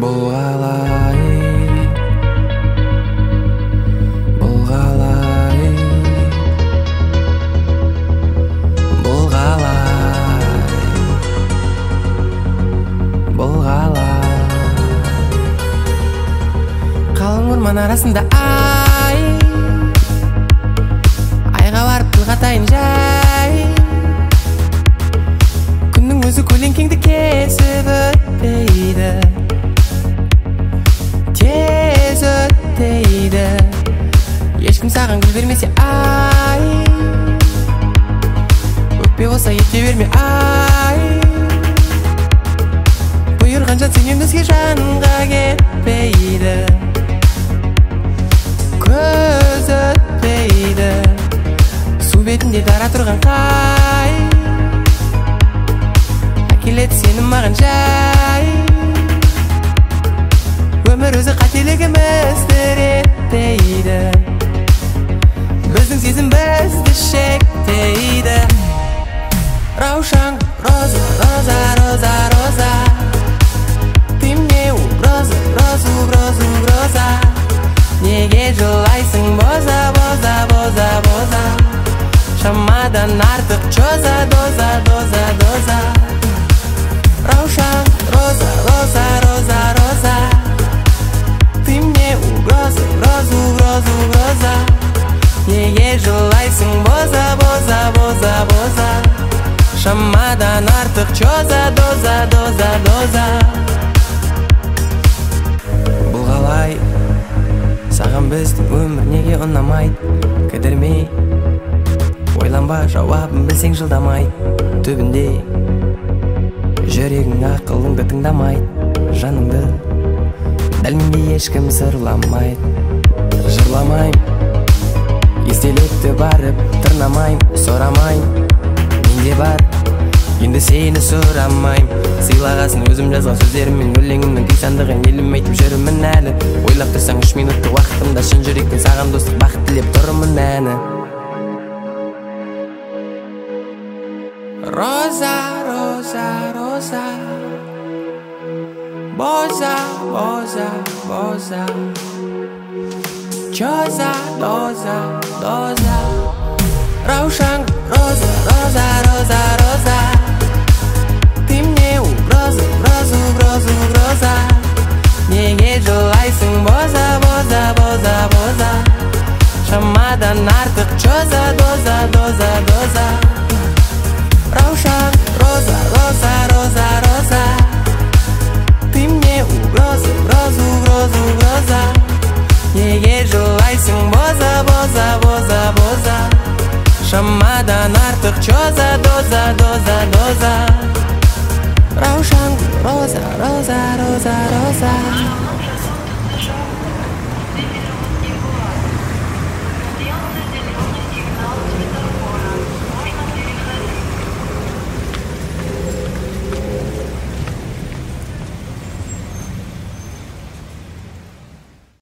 Болғалай, болғалай, болғалай, болғалай. Қалың орман арасында айға барып тіл қатайын жай. Күннің өзі көлеңкеңді кесіп өтпейді, тез өтпейді. Ешкім саған гүл бермесе өкпе болса ете берме бұйырған жан сенен өзге жанға кетпейді, көз өтпейді. Су бетінде дара тұрған қай әкеледі сені маған жай. Өмір өзі қателігімізді реттейді, біздің сезім бізді шектейді. Раушан, роза, роза, роза, роза, ты мне угроза, угроза, угроза, угроза. Неге жылайсың боза, боза, боза, боза, шамадан артық чоза, доза, доза, доза. Раушан, роза, роза, роза, роза, ты мне угроза, угроза, угроза, угроза. Неге жылайсың боза, боза, боза, боза, шамадан артық чоза, доза, доза, доза. Болғалай, саған біздің өмір неге ұнамайды? Кідірмей, ойланба, жауабын білсең жылдамай. Түбінде жүрегің ақылыңды тыңдамайды, жаныңды дәл мендей ешкім сырламайды. Жырламайм, естелікті барып тырнамайм, сорамайм, менде бар, енді сені сұрамайм. Сыйлағасын өзім жазған сөздеріммен, өлеңімнің күйсандығын елім айтып жүрмін әлі. Ойлап тұрсаң 3 минутты уақытымда шын жүректен саған достық бақыт тілеп тұрмын әні. Роза, роза, роза, боза, боза, боза, чоза, доза, доза. Раушан, роза, роза, роза, роза, ты мне угроза, угроза, угроза, угроза. Неге жылайсың боза, боза, боза, боза, шамадан артық чоза, доза, доза, доза. Раушан, роза, роза, роза, роза, ты мне угроза, угроза, угроза, угроза. Неге жылайсың боза, боза, боза, боза, шамадан артық чоза, доза, доза, доза. Раушан, роза, роза, роза, роза.